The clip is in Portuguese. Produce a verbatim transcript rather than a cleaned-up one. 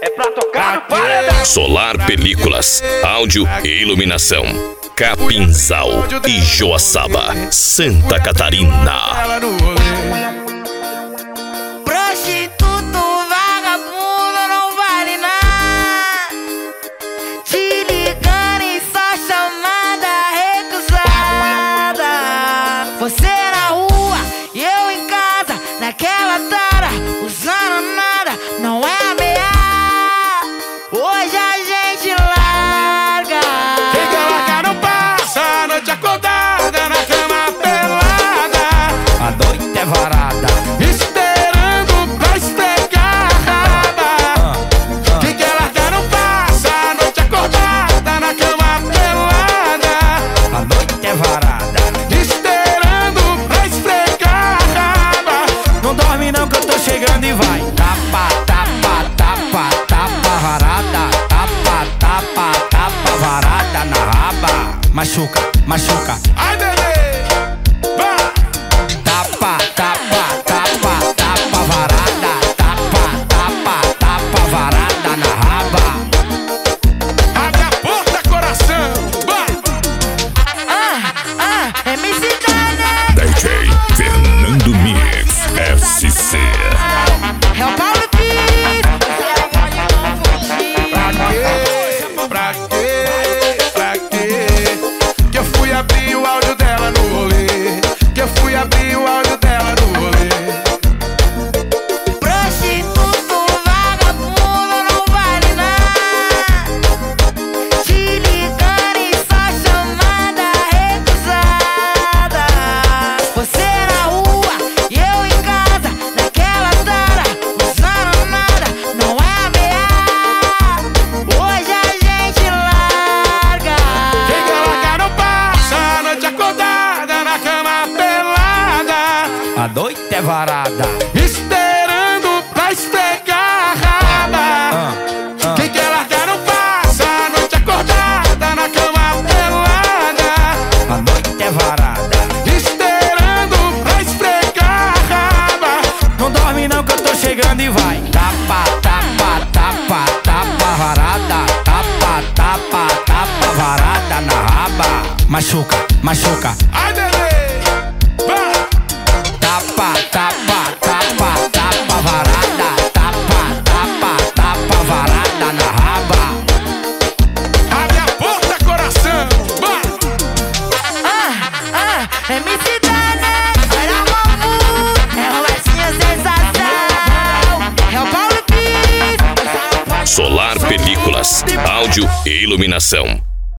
É pra tocar no paredão. Solar Películas, áudio e iluminação. Capinzal e Joaçaba, Santa Catarina. Prostituto, vagabundo, não vale nada. Te ligando e só chamada recusada. Você na rua e eu em casa, naquela tara, usando nada, não é ameaça. Hoje a gente larga. Quem quer largar não passa a noite acordada na cama pelada. A noite é varada, Esperando pra esfregar a raba. Quem quer largar não passa a noite acordada na cama pelada. a noite é varada. Esperando pra esfregar a raba. Não dorme não que eu tô chegando e vai. Tapa, tapa, tapa, tapa varada. Tapa, tapa, tapa varada na raba. Machuca, machuca. Ai, bebê, vai. Tapa, tapa, tapa, tapa varada. Tapa, tapa, tapa varada na raba. Abre a porta, coração, vai. Ah, ah, M C Dane. D J Fernando Mix, S C. É o Paulo Pires. Pra quê? Pra quê? Que eu fui abrir o áudio dela no rolê. Que eu fui abrir o áudio dela no rolê. Prostituto, vagabundo, não vale nada. Te ligando e só chamada recusada. Você na rua e eu em casa, naquela tara, usando nada, não é ameaça. Hoje a gente larga. Quem quer largar não passa a noite acordada na cama pelada. A noite é varada. Esperando pra esfregar a raba. Ah, ah. Quem quer largar não passa a noite acordada na cama pelada. A noite é varada. Esperando pra esfregar a raba. Não dorme não que eu tô chegando e vai. Tapa, tapa, tapa, tapa varada. Tapa, tapa, tapa varada na raba. Machuca, machuca. Ai, bebê, vai. Tapa, tapa, tapa, tapa varada. Tapa, tapa, tapa varada na raba. Abre a porta, coração, vai. Ah, ah, M C Dane. Olha o Mamu. É o Marcinho Sensação. É o Paulo Pires. Solar Películas, áudio e iluminação.